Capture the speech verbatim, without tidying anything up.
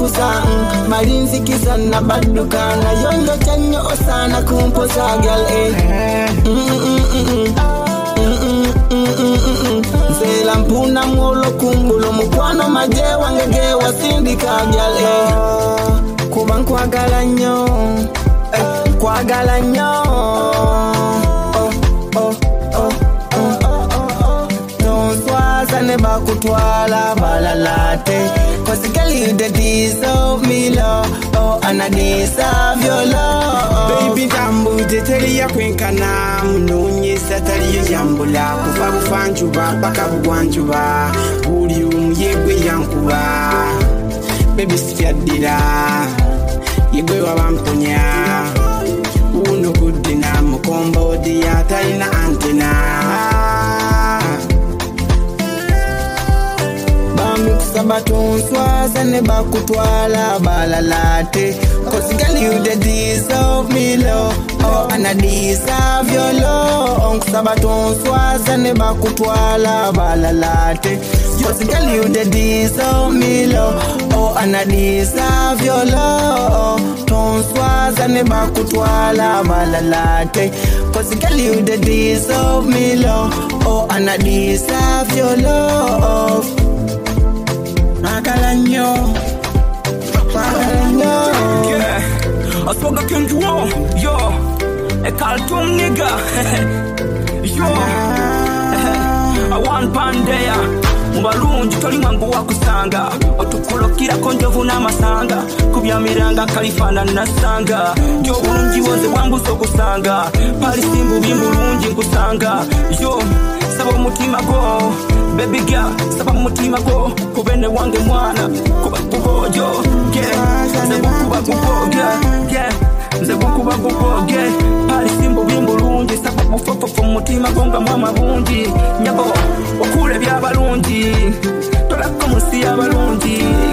kuza malinzi kiza na baduka na yondo chanyo osana kumpoza girl eh Zela mpuna mwolo kumbulo mukwano majewa ngegewa sindika girl eh Kuban kwa galanyo Kwa galanyo Neba kutwala balalate Cause girl you the deserve me love Oh and I deserve your love Baby dambu jeteli ya kwenkana Munonye satali ya jambula Kufa bufanchuba baka bugwanchuba Uri umyegwe yankuba Baby sifyadira Yegwe wabamponya Uno kudina mukombo diya talina antena Sabaton swaza neba kutwala balalate Cause girl you the deserve me love Oh and I deserve your love Sabaton swaza neba kutwala balalate Cause girl you the deserve me love Oh and I deserve your love Ton swaza neba kutwala balalate Cause girl you the deserve me love Oh and I deserve your love Magalanyo, Magalanyo. Yeah, I spoke a king to war, yo. A cartoon nigga, yo. I want Pandea. Mbalunji toli mangu wakusanga otukolokira konjovu na masanga kubya miranga kalifana na sanga yo bulungi woze wangu sokusanga pali simbu bimbulungi nkusanga yo saba mutima go baby girl saba mutima go kubene wange mwana kuba kubojo yeah saba kuba kubojo yeah saba kuba kubojo pali simbu bimbulungi saba bufofo mutima gonga mama bungi nyabo okule bya balungi tola komusi abalungi